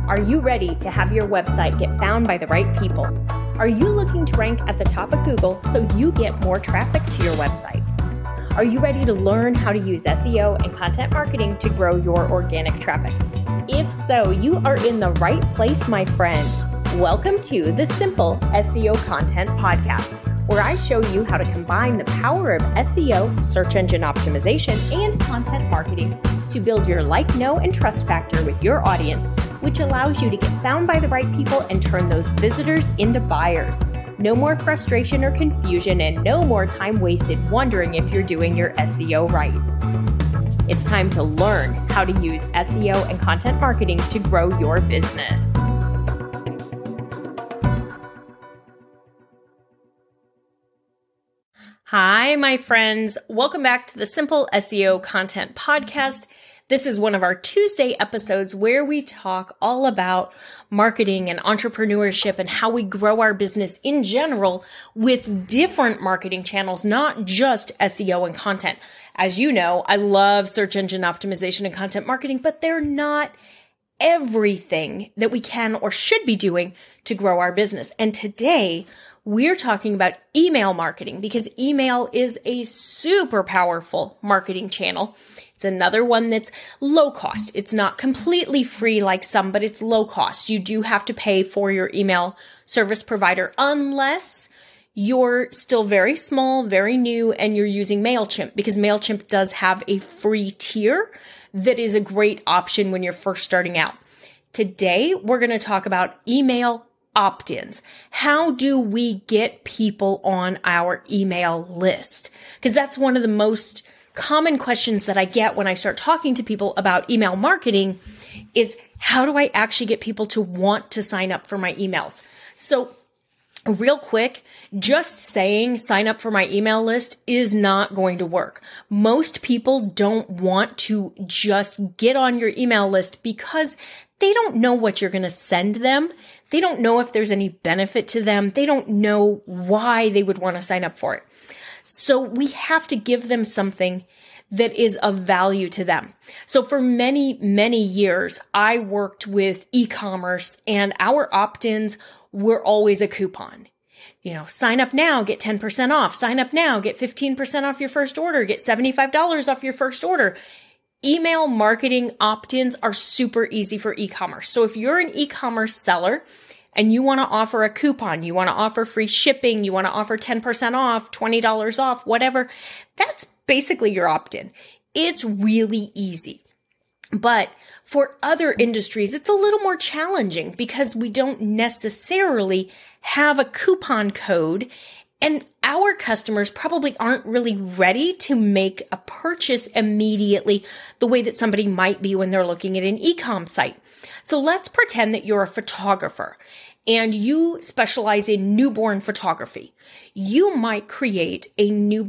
Are you ready to have your website get found by the right people? Are you looking to rank at the top of Google so you get more traffic to your website? Are you ready to learn how to use SEO and content marketing to grow your organic traffic? If so, you are in the right place, my friend. Welcome to the Simple SEO Content Podcast, where I show you how to combine the power of SEO, search engine optimization, and content marketing to build your like, know, and trust factor with your audience, which allows you to get found by the right people and turn those visitors into buyers. No more frustration or confusion, and no more time wasted wondering if you're doing your SEO right. It's time to learn how to use SEO and content marketing to grow your business. Hi, my friends. Welcome back to the Simple SEO Content Podcast. This is one of our Tuesday episodes where we talk all about marketing and entrepreneurship and how we grow our business in general with different marketing channels, not just SEO and content. As you know, I love search engine optimization and content marketing, but they're not everything that we can or should be doing to grow our business. And today, we're talking about email marketing because email is a super powerful marketing channel. It's another one that's low cost. It's not completely free like some, but it's low cost. You do have to pay for your email service provider unless you're still very small, very new, and you're using MailChimp, because MailChimp does have a free tier that is a great option when you're first starting out. Today, we're going to talk about email opt-ins. How do we get people on our email list? Because that's one of the most common questions that I get when I start talking to people about email marketing is, how do I actually get people to want to sign up for my emails? So real quick, just saying sign up for my email list is not going to work. Most people don't want to just get on your email list because they don't know what you're going to send them. They don't know if there's any benefit to them. They don't know why they would want to sign up for it. So we have to give them something that is of value to them. So for many, many years, I worked with e-commerce and our opt-ins were always a coupon. Sign up now, get 10% off. Sign up now, get 15% off your first order, get $75 off your first order. Email marketing opt-ins are super easy for e-commerce. So if you're an e-commerce seller and you want to offer a coupon, you want to offer free shipping, you want to offer 10% off, $20 off, whatever, that's basically your opt-in. It's really easy. But for other industries, it's a little more challenging because we don't necessarily have a coupon code, and our customers probably aren't really ready to make a purchase immediately the way that somebody might be when they're looking at an e-com site. So let's pretend that you're a photographer and you specialize in newborn photography. You might create a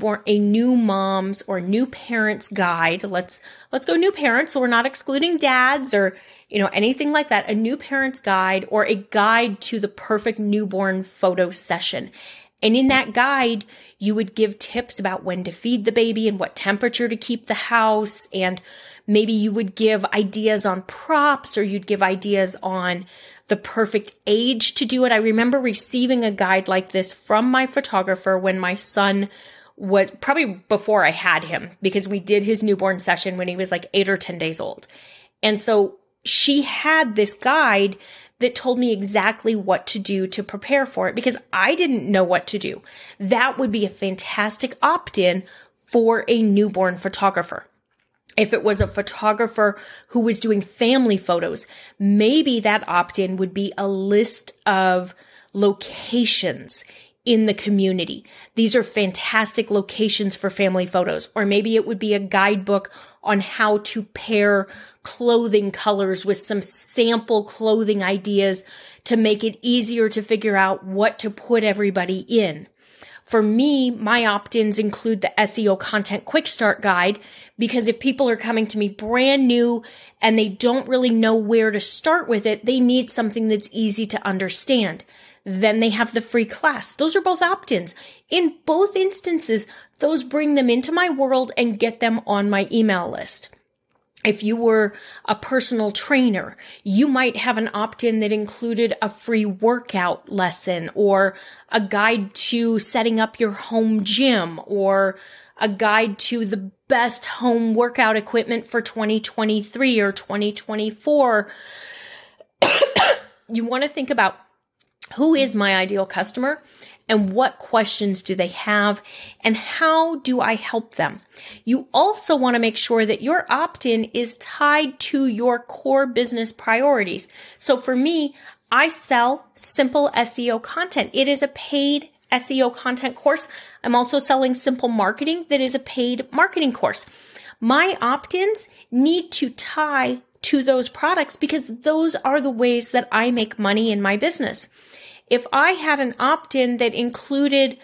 new mom's or new parents guide. Let's go new parents, so we're not excluding dads or anything like that. A new parents guide or a guide to the perfect newborn photo session. And in that guide, you would give tips about when to feed the baby and what temperature to keep the house. And maybe you would give ideas on props, or you'd give ideas on the perfect age to do it. I remember receiving a guide like this from my photographer when my son was probably before I had him, because we did his newborn session when he was like 8 or 10 days old. And so she had this guide that told me exactly what to do to prepare for it because I didn't know what to do. That would be a fantastic opt-in for a newborn photographer. If it was a photographer who was doing family photos, maybe that opt-in would be a list of locations in the community. These are fantastic locations for family photos. Or maybe it would be a guidebook on how to pair clothing colors with some sample clothing ideas to make it easier to figure out what to put everybody in. For me, my opt-ins include the SEO Content Quick Start Guide, because if people are coming to me brand new and they don't really know where to start with it, they need something that's easy to understand. Then they have the free class. Those are both opt-ins. In both instances, those bring them into my world and get them on my email list. If you were a personal trainer, you might have an opt-in that included a free workout lesson or a guide to setting up your home gym or a guide to the best home workout equipment for 2023 or 2024. You want to think about who is my ideal customer and what questions do they have and how do I help them? You also want to make sure that your opt-in is tied to your core business priorities. So for me, I sell Simple SEO content. It is a paid SEO content course. I'm also selling Simple Marketing that is a paid marketing course. My opt-ins need to tie to those products because those are the ways that I make money in my business. If I had an opt-in that included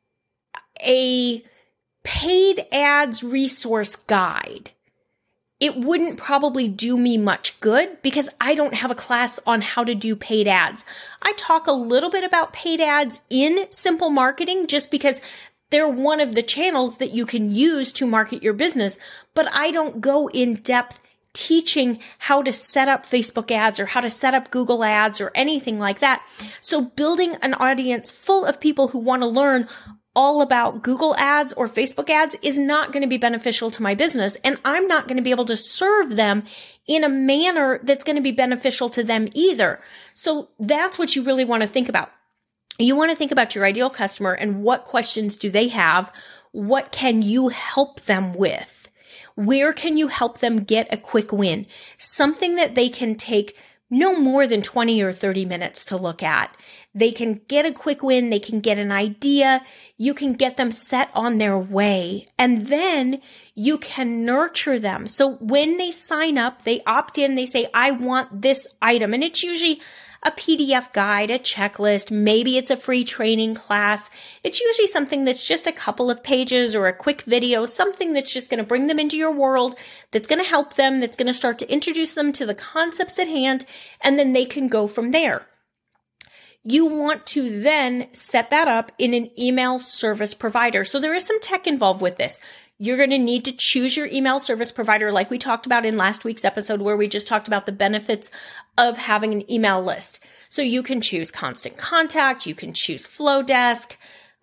a paid ads resource guide, it wouldn't probably do me much good because I don't have a class on how to do paid ads. I talk a little bit about paid ads in Simple Marketing just because they're one of the channels that you can use to market your business, but I don't go in depth teaching how to set up Facebook ads or how to set up Google ads or anything like that. So building an audience full of people who want to learn all about Google ads or Facebook ads is not going to be beneficial to my business. And I'm not going to be able to serve them in a manner that's going to be beneficial to them either. So that's what you really want to think about. You want to think about your ideal customer and what questions do they have? What can you help them with? Where can you help them get a quick win? Something that they can take no more than 20 or 30 minutes to look at. They can get a quick win. They can get an idea. You can get them set on their way. And then you can nurture them. So when they sign up, they opt in, they say, I want this item. And it's usually a PDF guide, a checklist, maybe it's a free training class. It's usually something that's just a couple of pages or a quick video, something that's just going to bring them into your world, that's going to help them, that's going to start to introduce them to the concepts at hand, and then they can go from there. You want to then set that up in an email service provider. So there is some tech involved with this. You're going to need to choose your email service provider like we talked about in last week's episode where we just talked about the benefits of having an email list. So you can choose Constant Contact, you can choose Flowdesk,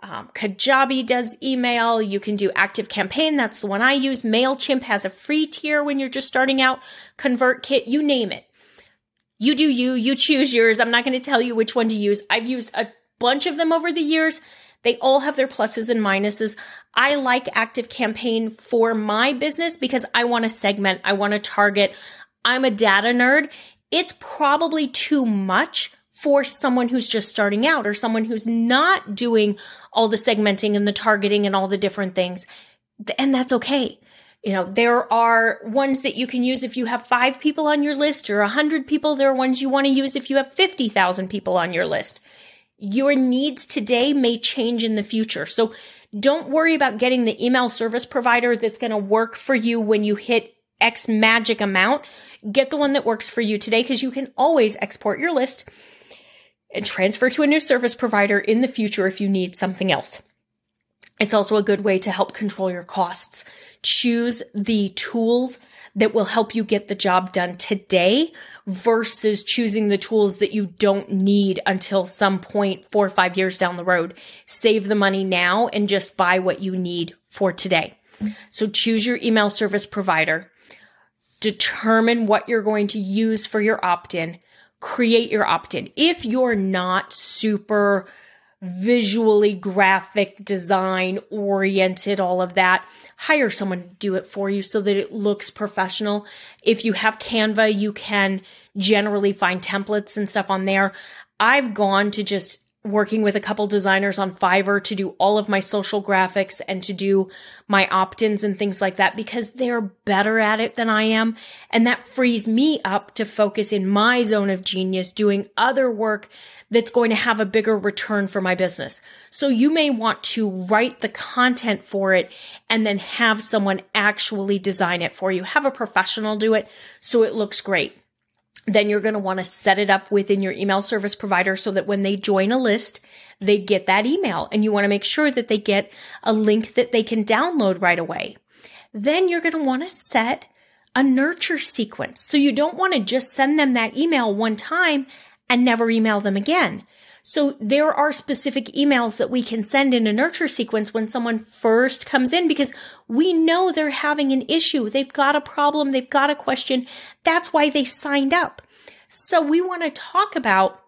Kajabi does email, you can do ActiveCampaign, that's the one I use. MailChimp has a free tier when you're just starting out, ConvertKit, you name it. You do you choose yours. I'm not going to tell you which one to use. I've used a bunch of them over the years. They all have their pluses and minuses. I like ActiveCampaign for my business because I want to segment. I want to target. I'm a data nerd. It's probably too much for someone who's just starting out or someone who's not doing all the segmenting and the targeting and all the different things. And that's okay. You know, there are ones that you can use if you have 5 people on your list or 100 people. There are ones you want to use if you have 50,000 people on your list. Your needs today may change in the future. So don't worry about getting the email service provider that's going to work for you when you hit X magic amount. Get the one that works for you today because you can always export your list and transfer to a new service provider in the future if you need something else. It's also a good way to help control your costs. Choose the tools that will help you get the job done today versus choosing the tools that you don't need until some point 4 or 5 years down the road. Save the money now and just buy what you need for today. So choose your email service provider. Determine what you're going to use for your opt-in. Create your opt-in. If you're not super visually graphic design oriented, all of that, hire someone to do it for you so that it looks professional. If you have Canva, you can generally find templates and stuff on there. I've gone to just working with a couple designers on Fiverr to do all of my social graphics and to do my opt-ins and things like that because they're better at it than I am. And that frees me up to focus in my zone of genius doing other work that's going to have a bigger return for my business. So you may want to write the content for it and then have someone actually design it for you. Have a professional do it so it looks great. Then you're going to want to set it up within your email service provider so that when they join a list, they get that email. And you want to make sure that they get a link that they can download right away. Then you're going to want to set a nurture sequence. So you don't want to just send them that email one time and never email them again. So there are specific emails that we can send in a nurture sequence when someone first comes in, because we know they're having an issue. They've got a problem. They've got a question. That's why they signed up. So we want to talk about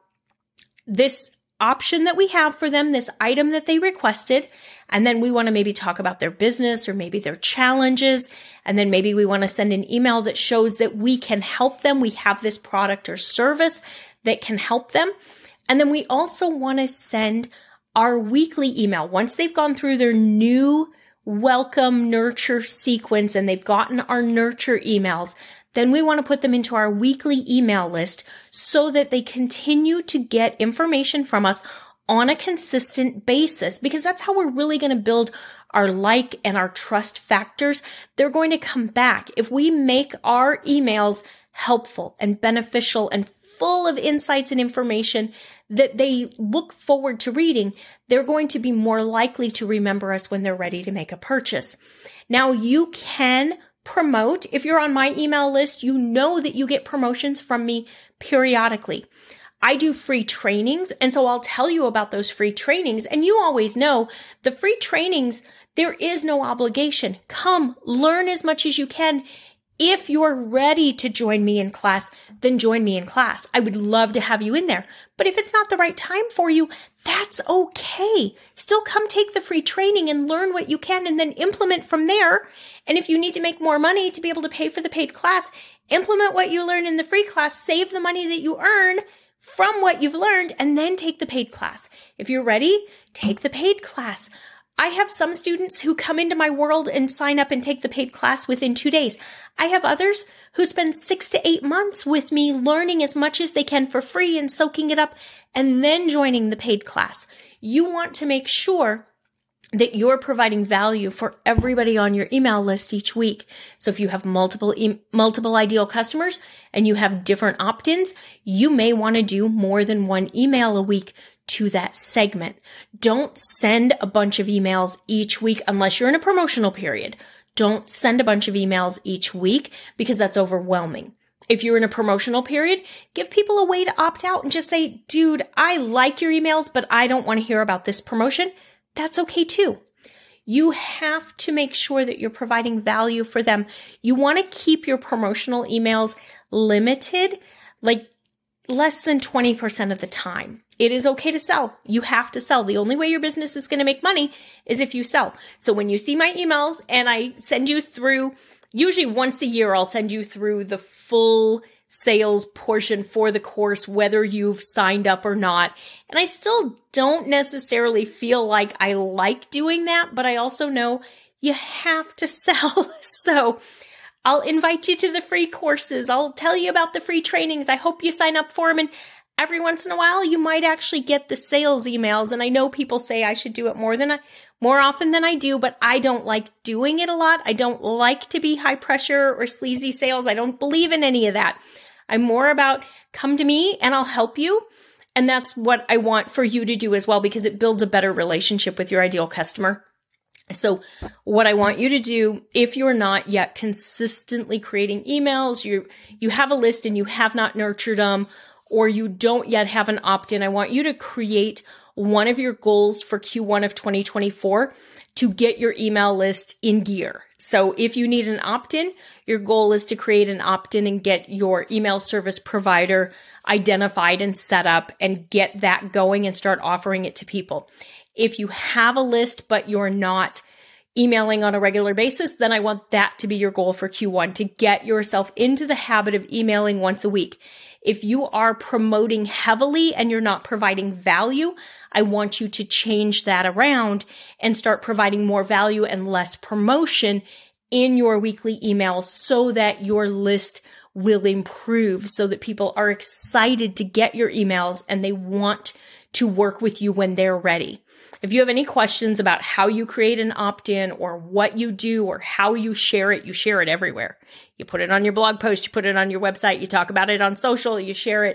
this option that we have for them, this item that they requested. And then we want to maybe talk about their business or maybe their challenges. And then maybe we want to send an email that shows that we can help them. We have this product or service that can help them. And then we also want to send our weekly email. Once they've gone through their new welcome nurture sequence and they've gotten our nurture emails, then we want to put them into our weekly email list so that they continue to get information from us on a consistent basis, because that's how we're really going to build our like and our trust factors. They're going to come back. If we make our emails helpful and beneficial and full of insights and information that they look forward to reading, they're going to be more likely to remember us when they're ready to make a purchase. Now, you can promote. If you're on my email list, you know that you get promotions from me periodically. I do free trainings, and so I'll tell you about those free trainings. And you always know the free trainings, there is no obligation. Come, learn as much as you can. If you're ready to join me in class, then join me in class. I would love to have you in there. But if it's not the right time for you, that's okay. Still come take the free training and learn what you can and then implement from there. And if you need to make more money to be able to pay for the paid class, implement what you learn in the free class, save the money that you earn from what you've learned, and then take the paid class. If you're ready, take the paid class. I have some students who come into my world and sign up and take the paid class within 2 days. I have others who spend 6 to 8 months with me learning as much as they can for free and soaking it up and then joining the paid class. You want to make sure that you're providing value for everybody on your email list each week. So if you have multiple ideal customers and you have different opt-ins, you may want to do more than one email a week to that segment. Don't send a bunch of emails each week unless you're in a promotional period. Don't send a bunch of emails each week because that's overwhelming. If you're in a promotional period, give people a way to opt out and just say, dude, I like your emails, but I don't want to hear about this promotion. That's okay too. You have to make sure that you're providing value for them. You want to keep your promotional emails limited, like less than 20% of the time. It is okay to sell. You have to sell. The only way your business is going to make money is if you sell. So when you see my emails and I send you through, usually once a year, I'll send you through the full sales portion for the course, whether you've signed up or not. And I still don't necessarily feel like I like doing that, but I also know you have to sell. So I'll invite you to the free courses. I'll tell you about the free trainings. I hope you sign up for them. And every once in a while, you might actually get the sales emails. And I know people say I should do it more often than I do, but I don't like doing it a lot. I don't like to be high pressure or sleazy sales. I don't believe in any of that. I'm more about come to me and I'll help you. And that's what I want for you to do as well, because it builds a better relationship with your ideal customer. So what I want you to do, if you're not yet consistently creating emails, you have a list and you have not nurtured them, or you don't yet have an opt-in, I want you to create one of your goals for Q1 of 2024 to get your email list in gear. So if you need an opt-in, your goal is to create an opt-in and get your email service provider identified and set up and get that going and start offering it to people. If you have a list, but you're not emailing on a regular basis, then I want that to be your goal for Q1, to get yourself into the habit of emailing once a week. If you are promoting heavily and you're not providing value, I want you to change that around and start providing more value and less promotion in your weekly emails so that your list will improve, so that people are excited to get your emails and they want to work with you when they're ready. If you have any questions about how you create an opt-in or what you do or how you share it everywhere. You put it on your blog post, you put it on your website, you talk about it on social, you share it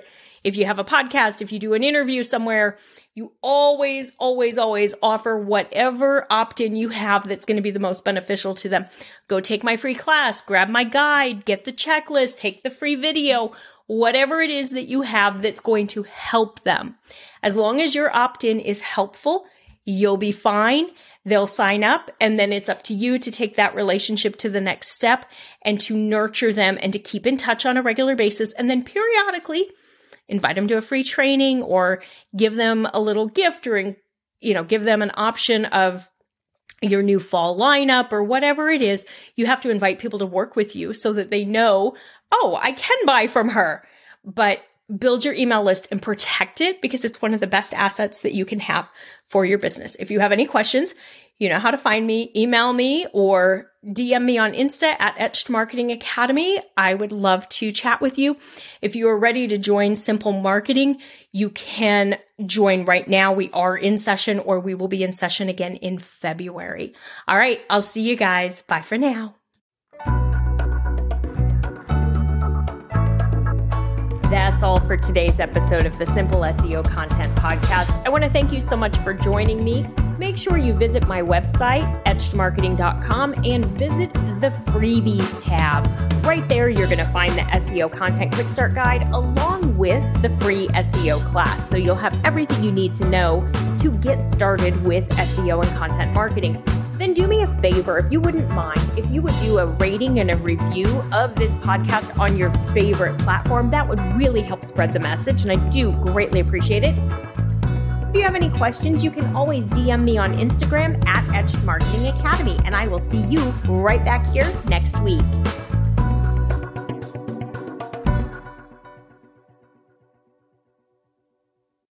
if you have a podcast, if you do an interview somewhere, you always, always, always offer whatever opt-in you have that's going to be the most beneficial to them. Go take my free class, grab my guide, get the checklist, take the free video, whatever it is that you have that's going to help them. As long as your opt-in is helpful, you'll be fine. They'll sign up, and then it's up to you to take that relationship to the next step and to nurture them and to keep in touch on a regular basis. And then periodically invite them to a free training or give them a little gift or, give them an option of your new fall lineup or whatever it is. You have to invite people to work with you so that they know, oh, I can buy from her. But build your email list and protect it because it's one of the best assets that you can have for your business. If you have any questions, you know how to find me. Email me or DM me on Insta at Etched Marketing Academy. I would love to chat with you. If you are ready to join Simple Marketing, you can join right now. We are in session, or we will be in session again in February. All right, I'll see you guys. Bye for now. That's all for today's episode of the Simple SEO Content Podcast. I want to thank you so much for joining me. Make sure you visit my website, etchedmarketing.com, and visit the freebies tab. Right there, you're going to find the SEO Content Quick Start Guide along with the free SEO class. So you'll have everything you need to know to get started with SEO and content marketing. Then do me a favor, if you wouldn't mind, if you would do a rating and a review of this podcast on your favorite platform. That would really help spread the message, and I do greatly appreciate it. If you have any questions, you can always DM me on Instagram at Etched Marketing Academy, and I will see you right back here next week.